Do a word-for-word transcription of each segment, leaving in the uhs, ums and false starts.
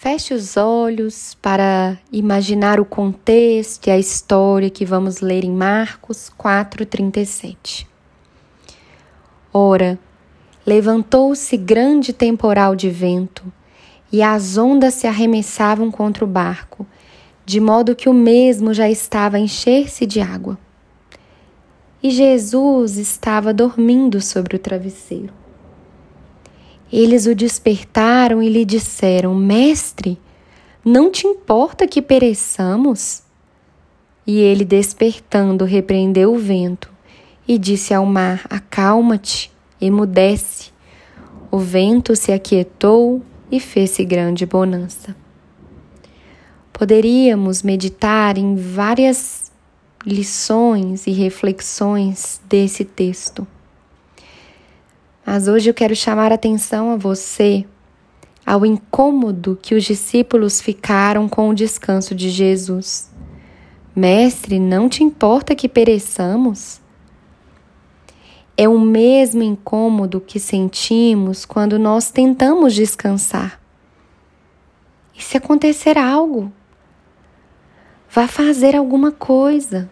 Feche os olhos para imaginar o contexto e a história que vamos ler em Marcos quatro, trinta e sete. Ora, levantou-se grande temporal de vento, e as ondas se arremessavam contra o barco, de modo que o mesmo já estava a encher-se de água. E Jesus estava dormindo sobre o travesseiro. Eles o despertaram e lhe disseram: Mestre, não te importa que pereçamos? E ele, despertando, repreendeu o vento e disse ao mar: Acalma-te, emudece. O vento se aquietou e fez-se grande bonança. Poderíamos meditar em várias lições e reflexões desse texto. Mas hoje eu quero chamar a atenção a você ao incômodo que os discípulos ficaram com o descanso de Jesus. Mestre, não te importa que pereçamos? É o mesmo incômodo que sentimos quando nós tentamos descansar. E se acontecer algo? Vá fazer alguma coisa.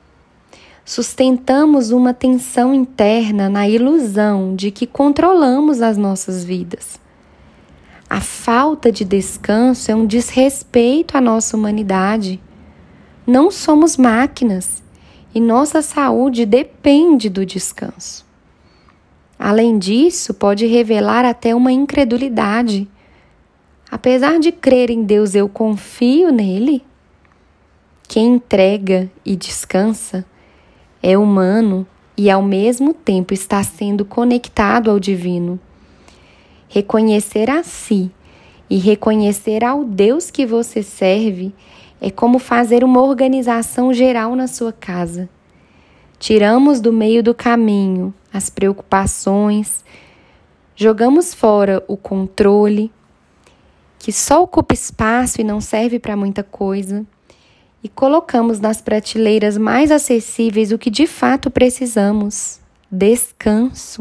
Sustentamos uma tensão interna na ilusão de que controlamos as nossas vidas. A falta de descanso é um desrespeito à nossa humanidade. Não somos máquinas e nossa saúde depende do descanso. Além disso, pode revelar até uma incredulidade. Apesar de crer em Deus, eu confio nele? Quem entrega e descansa é humano e ao mesmo tempo está sendo conectado ao divino. Reconhecer a si e reconhecer ao Deus que você serve é como fazer uma organização geral na sua casa. Tiramos do meio do caminho as preocupações, jogamos fora o controle, que só ocupa espaço e não serve para muita coisa, e colocamos nas prateleiras mais acessíveis o que de fato precisamos: descanso.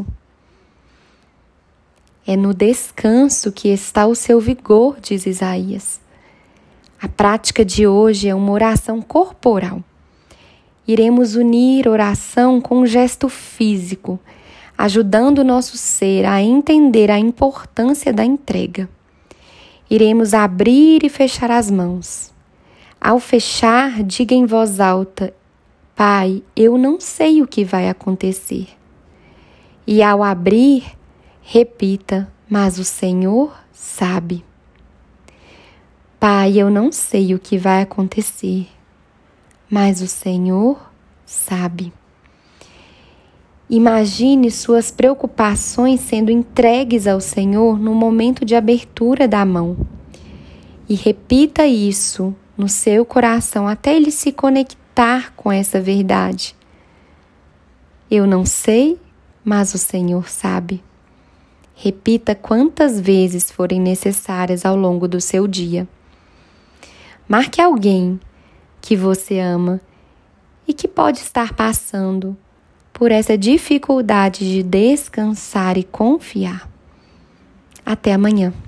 É no descanso que está o seu vigor, diz Isaías. A prática de hoje é uma oração corporal. Iremos unir oração com um gesto físico, ajudando o nosso ser a entender a importância da entrega. Iremos abrir e fechar as mãos. Ao fechar, diga em voz alta: Pai, eu não sei o que vai acontecer. E ao abrir, repita: mas o Senhor sabe. Pai, eu não sei o que vai acontecer, mas o Senhor sabe. Imagine suas preocupações sendo entregues ao Senhor no momento de abertura da mão. E repita isso no seu coração até ele se conectar com essa verdade. Eu não sei, mas o Senhor sabe. Repita quantas vezes forem necessárias ao longo do seu dia. Marque alguém que você ama e que pode estar passando por essa dificuldade de descansar e confiar. Até amanhã.